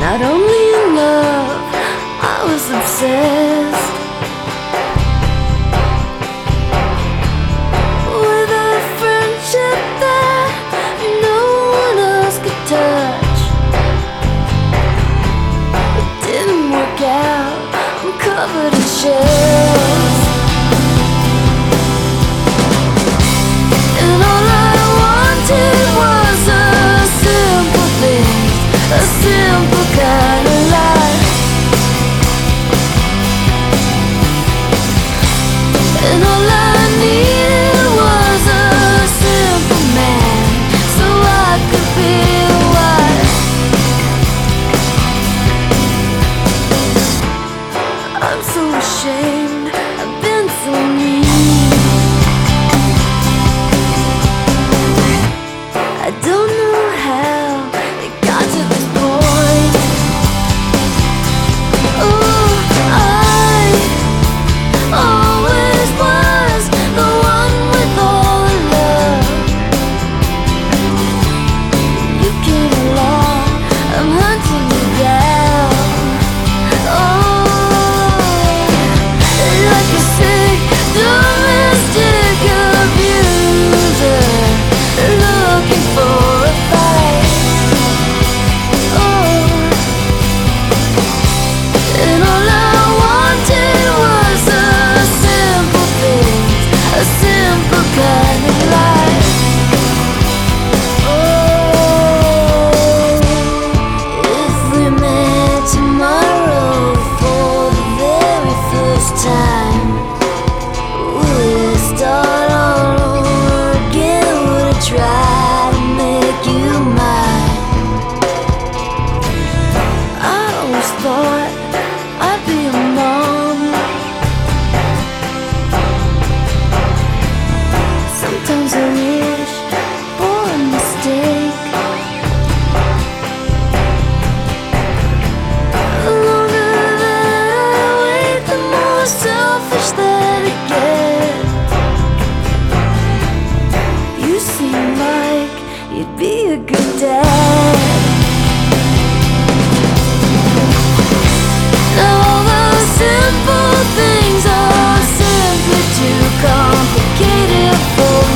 Not only in love, I was obsessed with a friendship that no one else could touch. It didn't work out, I'm covered in shells. And all I wanted was a simple thing, a simple kind of life. And all I needed was a simple man, so I could be a wife. I'm so ashamed, I've been so mean. I don't know how it got to this point. Oh, I always was the one with all the love. You came along, I'm hunting you down. Oh, like a sick domestic abuser, looking for a fight. Oh, and all I wanted was a simple thing, a simple kind of life. Oh, if we met tomorrow for the very first time, would it start all over again? Would I try to make you mine? I always thought I'd be a mom. Sometimes I wish for a mistake. The longer that I wait, the more selfish that I get. You seem like you'd be a good dad. All those simple things are simply too complicated for